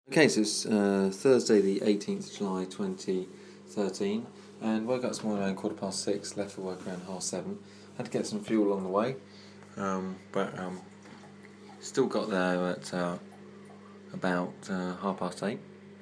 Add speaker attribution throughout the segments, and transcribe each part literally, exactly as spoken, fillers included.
Speaker 1: Okay, so it's uh, Thursday the eighteenth of July twenty thirteen, and woke up this morning around quarter past six, left for work around half seven. Had to get some fuel along the way, um, but um, still got there at uh, about uh, half past eight.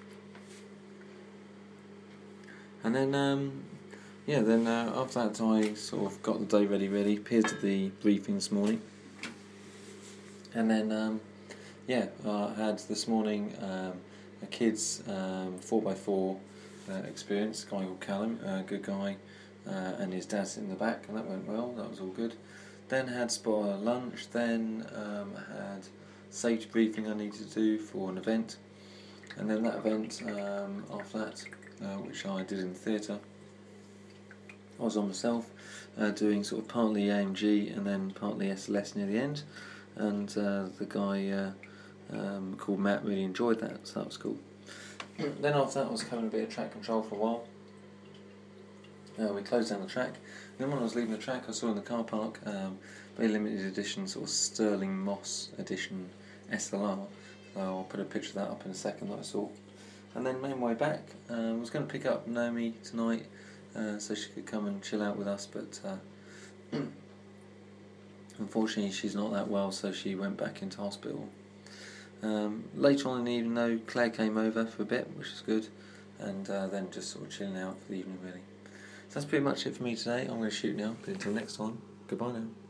Speaker 1: And then, um, yeah, then uh, after that I sort of got the day ready, ready, appeared at the briefing this morning. And then, um, yeah, I had this morning um, a kid's um, four by four uh, experience, a guy called Callum, a good guy, uh, and his dad sitting in the back, and that went well, that was all good. Then had spot a lunch, then um, had safety briefing I needed to do for an event, and then that event, um, after that, uh, which I did in the theatre, I was on myself, uh, doing sort of partly A M G and then partly S L S near the end, and uh, the guy uh, um, called Matt really enjoyed that, so that was cool. Then after that I was having a bit of track control for a while. Uh, we closed down the track, and then when I was leaving the track I saw in the car park um, very limited edition sort of Sterling Moss edition S L R, so I'll put a picture of that up in a second that I saw. And then made my way back. I uh, was going to pick up Naomi tonight uh, so she could come and chill out with us, but uh, unfortunately she's not that well, so she went back into hospital. Um, later on in the evening though, Claire came over for a bit, which is good, and uh, then just sort of chilling out for the evening really. So that's pretty much it for me today. I'm going to shoot now, but until next time, goodbye now.